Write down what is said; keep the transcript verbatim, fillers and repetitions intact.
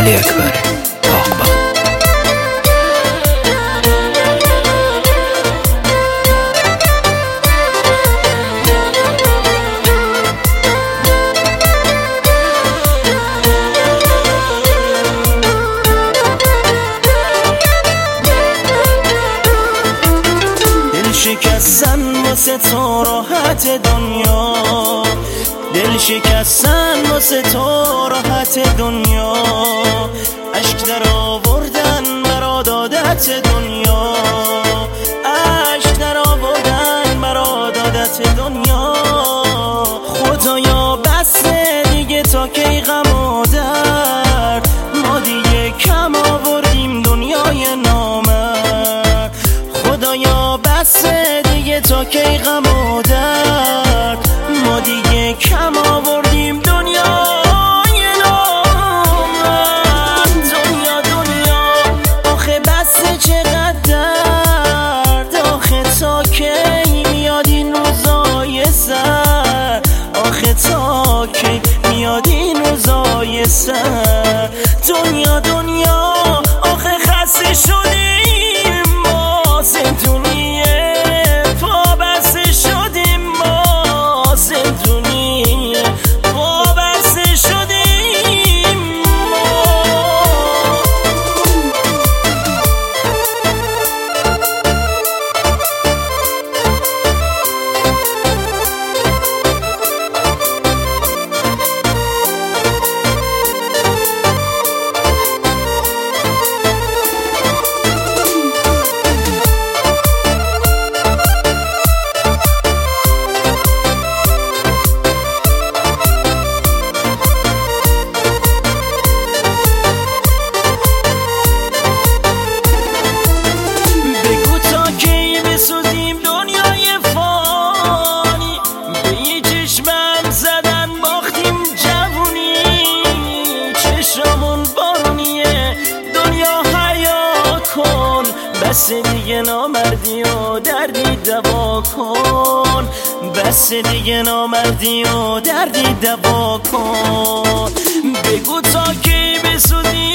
علی اکبر باغبان. شکستن واسه تو راحت دنیا، دل شکستن واسه تو راحت دنیا، عشق در آوردن برا دادت دنیا، عشق در آوردن برا دادت دنیا. خدایا بس دیگه تا کی غم و درد، ما دیگه کم آوردیم دنیای نامرد. خدایا بس دیگه تا کی غم و درد، ما دیگه کم آوردیم دنیای نامرد. دنیا دنیا آخه بس چقدر درد، آخه تا کی میاد این روزای سر، آخه تا کی میاد این روزای سر. دنیا دنیا آخه خسته شدیم ما زندونیه، پا بسته شدیم ما زندونیه، پا بسته شدیم ما. بسوزیم دنیای فانی، به یه چشمم زدن باختیم جوونی، چشممون بارونیه دنیا حیا کن، بس دیگه نامردی و دردی دوا کن، بس دیگه نامردی و دردی دوا کن. بگو تا کی بسوزیم